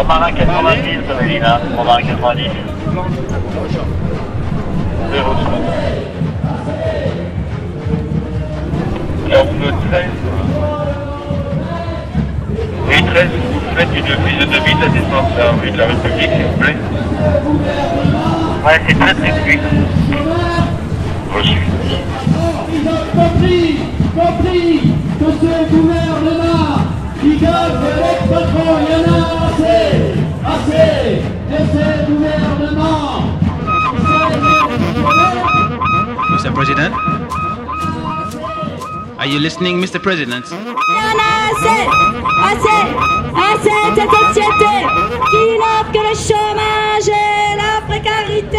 Romarin 90, Mélina. Romarin 90. 0. Alors, le 13. Oui, 13, vous faites une prise de demi à distance à rue de la République, s'il vous plaît. Ouais, c'est très très vite. Reçu. Ils ont compris que ce gouvernement qui donne de l'ex-patron, il y en a assez de ce gouvernement. Mr. President? Are you listening, Mr. President? Il y en a assez de cette société qui n'offre que le chômage et la précarité.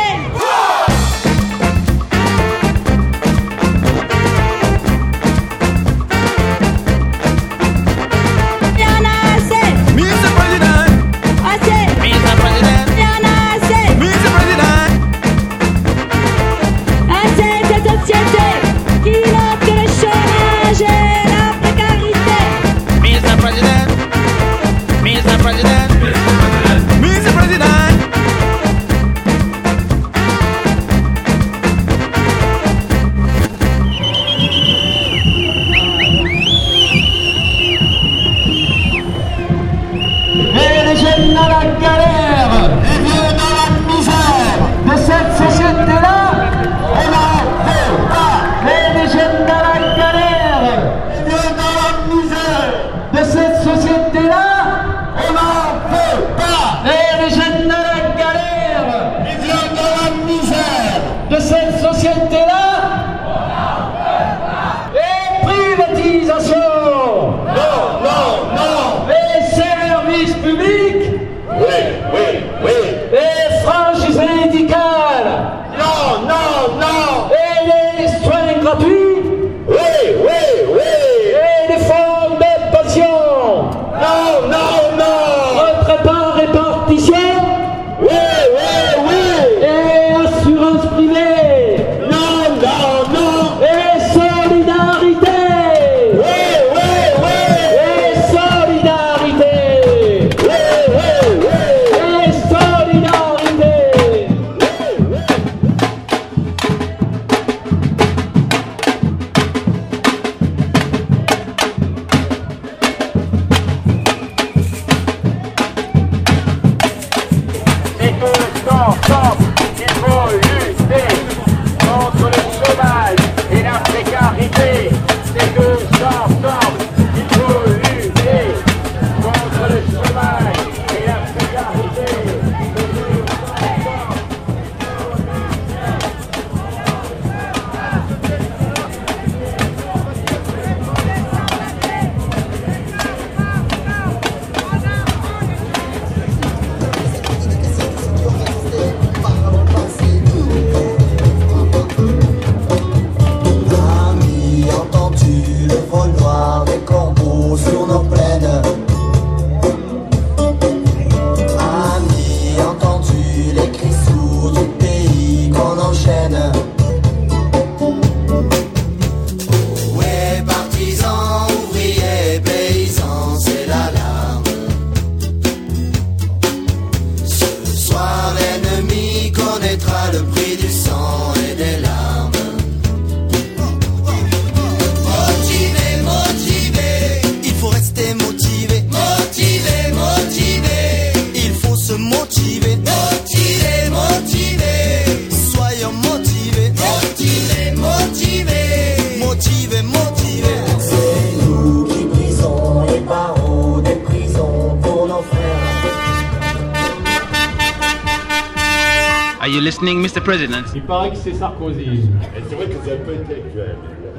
Are you listening, Mr. President? Il paraît que c'est Sarkozy. Et c'est vrai que c'est un peu intellectuel.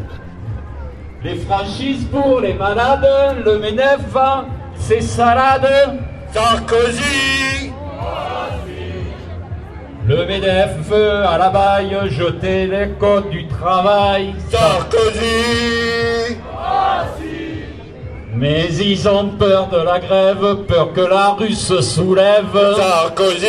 Les franchises pour les malades, le MEDEF, c'est salade. Sarkozy! Le MEDEF veut à la baille jeter les codes du travail. Sarkozy! Mais ils ont peur de la grève, peur que la rue se soulève. Sarkozy!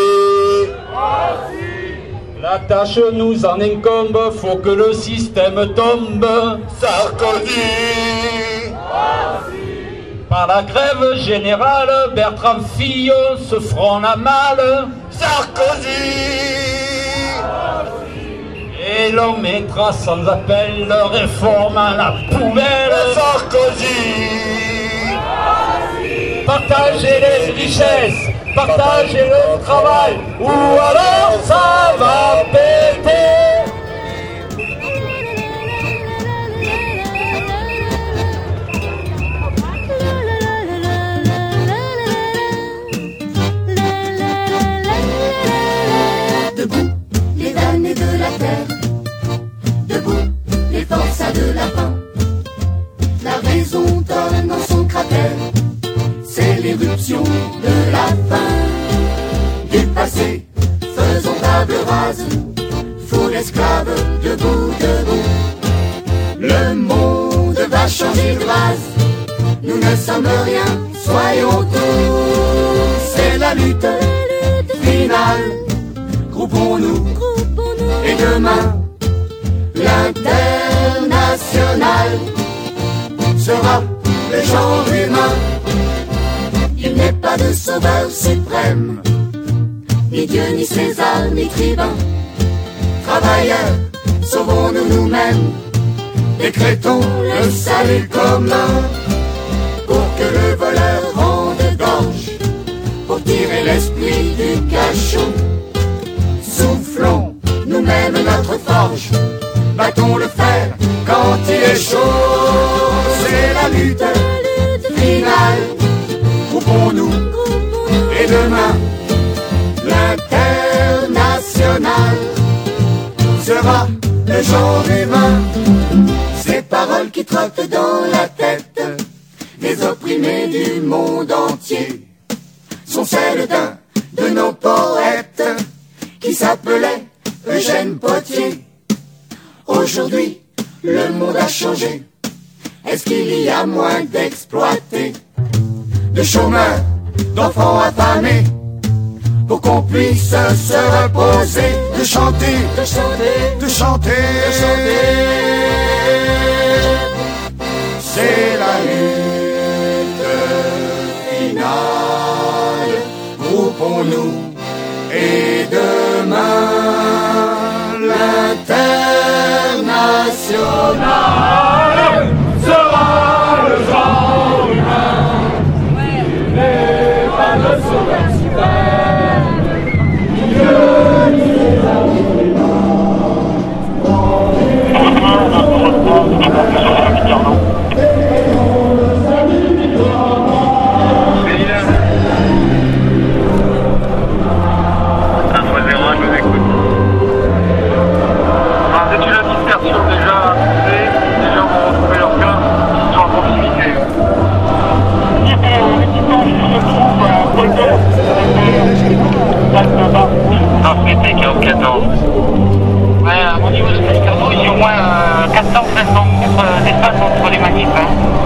La tâche nous en incombe, faut que le système tombe. Sarkozy! Par la grève générale, Bertrand Fillon se frôle à mal. Sarkozy. Et l'on mettra sans appel leur réforme à la poubelle. Sarkozy. Partagez les richesses, partagez le travail, ou alors ça va péter. Debout, les damnés de la terre. Debout, les forçats de la faim. La raison donne dans son cratère. C'est l'éruption de la fin. Du passé, faisons table rase. Foule esclave, debout, debout. Le monde va changer de base. Nous ne sommes rien, soyons tous. C'est la lutte finale. Groupons-nous, et demain, l'international sera le genre humain. Il n'est pas de sauveur suprême, ni Dieu, ni César, ni tribun. Travailleurs, sauvons-nous nous-mêmes, décrétons le salut commun, pour que le voleur rende gorge, pour tirer l'esprit du cachot. Soufflons nous-mêmes notre forge, battons le fer quand il est chaud. C'est la lutte finale, groupons-nous, et demain, l'international sera le genre humain. Ces paroles qui trottent dans la tête des opprimés du monde entier sont celles d'un de nos poètes qui s'appelait Eugène Potier. Aujourd'hui, le monde a changé. Est-ce qu'il y a moins d'exploités, de chômeurs, d'enfants affamés, pour qu'on puisse se reposer, de chanter, de chanter, de chanter, de chanter. C'est la lutte finale. Groupons-nous et demain, l'international sera le genre humain. Il n'est pas le sauveur suprême, ni Dieu, ni César, ni tribun. C'était 14. Ouais, au niveau de Cascardo, il y a au moins 400-500 mètres d'espace entre les manifs. Hein.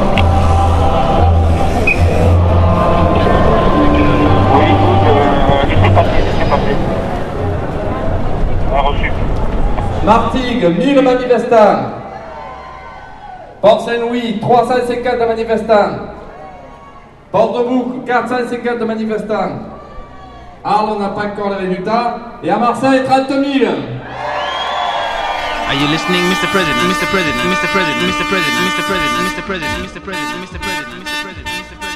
Oui, laissez passer, laissez passer. On a reçu. Martigues, 1000 manifestants. Port-Saint-Louis, 350 manifestants. Port-de-Bouc, 450 manifestants. Arles, on n'a pas encore les résultats. Et à Marseille, 30 000. Are you listening, Mr. President? Mr. President, Mr. President, Mr. President, Mr. President, Mr. President, Mr. President, Mr. President, Mr. President, Mr. President.